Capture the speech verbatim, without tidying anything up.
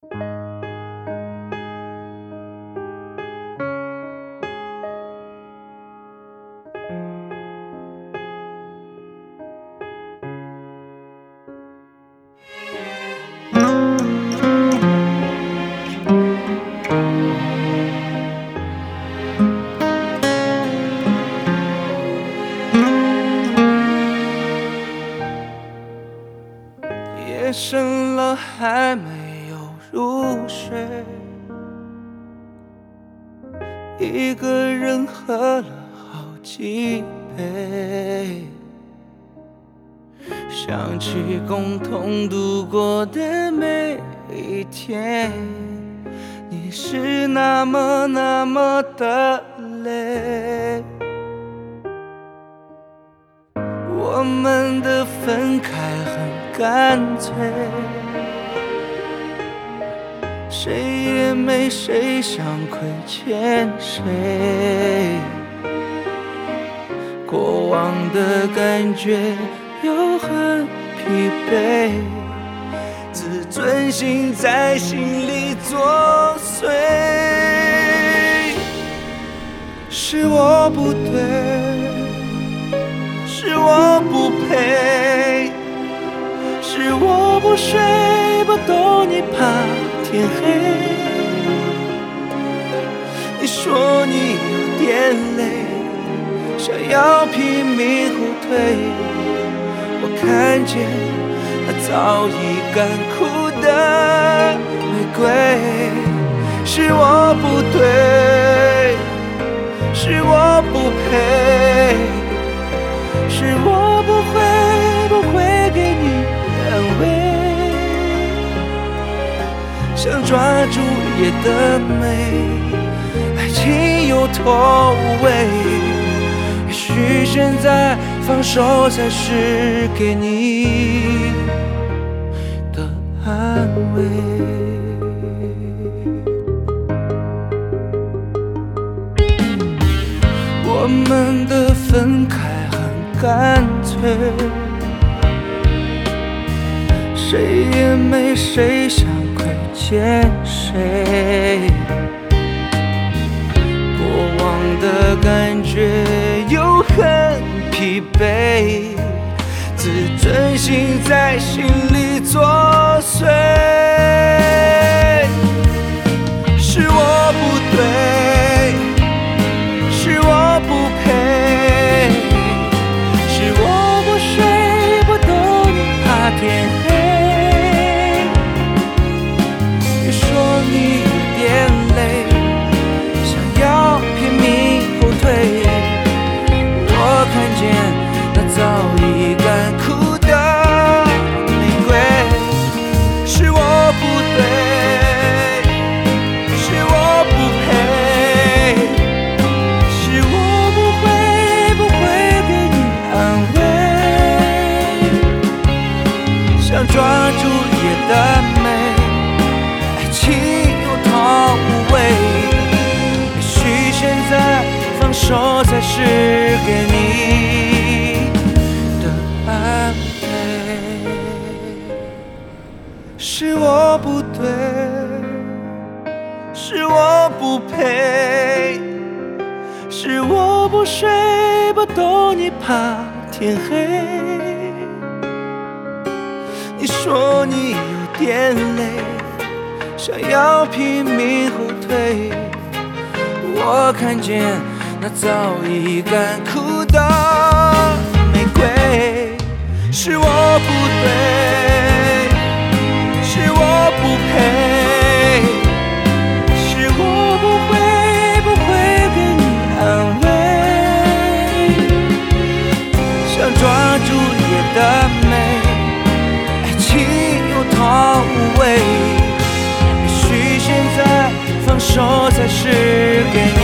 夜深了还没有入睡，一个人喝了好几杯，想起共同度过的每一天，你是那么那么的累。我们的分开很干脆，谁也没谁想亏欠谁，过往的感觉又很疲惫，自尊心在心里作祟。是我不对，是我不配，是我不睡不懂你怕天黑。你说你有点累，想要拼命后退，我看见那早已干枯的玫瑰。是我不对，是我不配，是我不会不会给你安慰，想抓住夜的美，爱情有头无尾，也许现在放手才是给你的安慰。我们的分开很干脆，谁也没谁想亏欠谁，过往的感觉又很疲惫，自尊心在心里作祟。是我不对，是我不配，是我不睡不懂你怕天黑。你说你有点累，想要拼命后退，我看见那早已干枯的玫瑰。是我不对，是我不配，是我不会不会给你安慰，想抓住夜的美，爱情有头无尾，也许现在放手才是给你的安慰。是我不对，是我不配，是我不睡不懂你怕天黑。你说你有点累，想要拼命后退，我看见那早已干枯的玫瑰。是我不对，是我不配，是我不会不会给你安慰，想抓住夜的美，爱情有头无尾，也许现在放手才是给你